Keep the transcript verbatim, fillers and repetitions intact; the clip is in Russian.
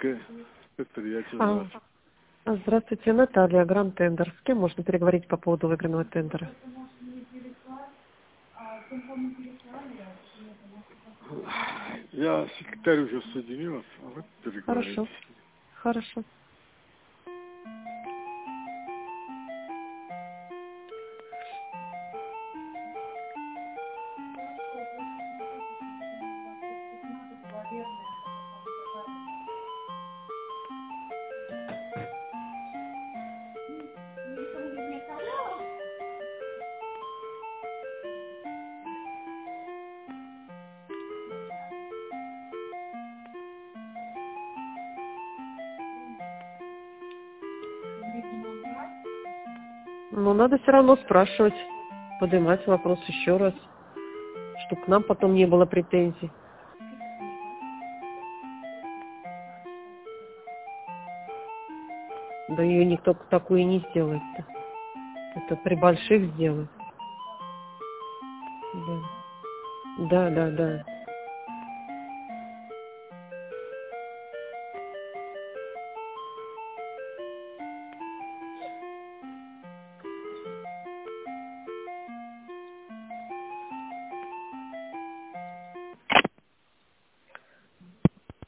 Иркутское предприятие. А, а, здравствуйте, Наталья, Гранд Тендер. С кем можно переговорить по поводу выигранного тендера? Я секретарь уже соединил, а вы переговорите. Хорошо, хорошо. Но надо все равно спрашивать, поднимать вопрос еще раз, чтобы к нам потом не было претензий. Да ее никто такую не сделает-то. Это при больших сделают. Да, да, да. да.